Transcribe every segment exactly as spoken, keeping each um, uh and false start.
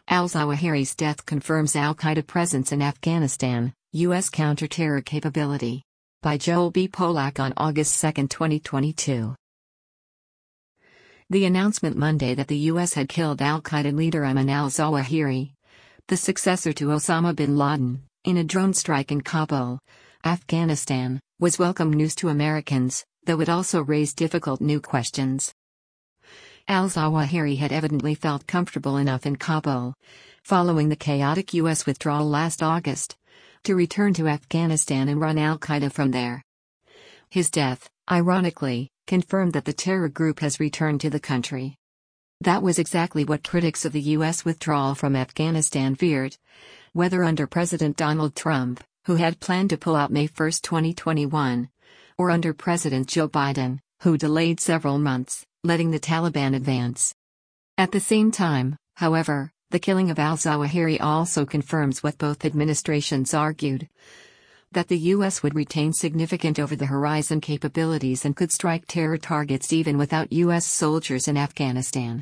Al-Zawahiri's death confirms al-Qaeda presence in Afghanistan, U S counter-terror capability. By Joel B. Polak on August second, twenty twenty-two. The announcement Monday that the U S had killed al-Qaeda leader Ayman al-Zawahiri, the successor to Osama bin Laden, in a drone strike in Kabul, Afghanistan, was welcome news to Americans, though it also raised difficult new questions. Al-Zawahiri had evidently felt comfortable enough in Kabul, following the chaotic U S withdrawal last August, to return to Afghanistan and run al-Qaeda from there. His death, ironically, confirmed that the terror group has returned to the country. That was exactly what critics of the U S withdrawal from Afghanistan feared, whether under President Donald Trump, who had planned to pull out May first, twenty twenty-one, or under President Joe Biden, who delayed several months, letting the Taliban advance. At the same time, however, the killing of al-Zawahiri also confirms what both administrations argued: that the U S would retain significant over-the-horizon capabilities and could strike terror targets even without U S soldiers in Afghanistan.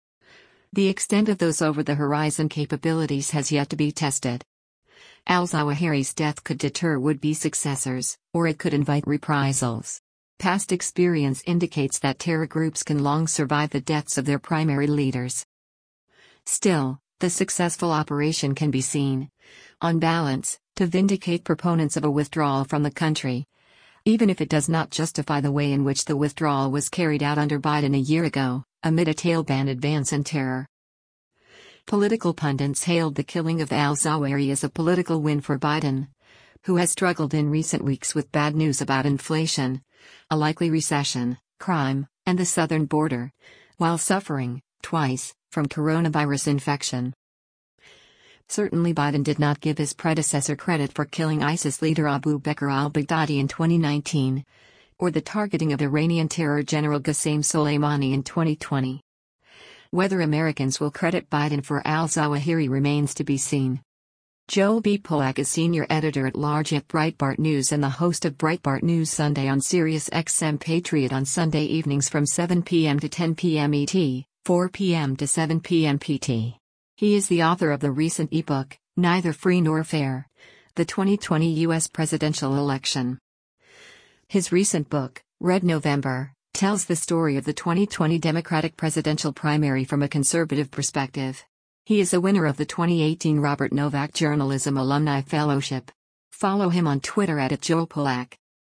The extent of those over-the-horizon capabilities has yet to be tested. Al-Zawahiri's death could deter would-be successors, or it could invite reprisals. Past experience indicates that terror groups can long survive the deaths of their primary leaders. Still, the successful operation can be seen, on balance, to vindicate proponents of a withdrawal from the country, even if it does not justify the way in which the withdrawal was carried out under Biden a year ago, amid a Taliban advance and terror. Political pundits hailed the killing of al-Zawahiri as a political win for Biden, who has struggled in recent weeks with bad news about inflation, a likely recession, crime, and the southern border, while suffering, twice, from coronavirus infection. Certainly Biden did not give his predecessor credit for killing ISIS leader Abu Bakr al-Baghdadi in twenty nineteen, or the targeting of Iranian terror general Qasem Soleimani in twenty twenty. Whether Americans will credit Biden for al-Zawahiri remains to be seen. Joel B. Polak is senior editor-at-large at Breitbart News and the host of Breitbart News Sunday on Sirius X M Patriot on Sunday evenings from seven p m to ten p m E T, four p m to seven p m P T. He is the author of the recent ebook, Neither Free Nor Fair: The twenty twenty U S Presidential Election. His recent book, Red November, tells the story of the twenty twenty Democratic presidential primary from a conservative perspective. He is a winner of the twenty eighteen Robert Novak Journalism Alumni Fellowship. Follow him on Twitter at Joel Polak.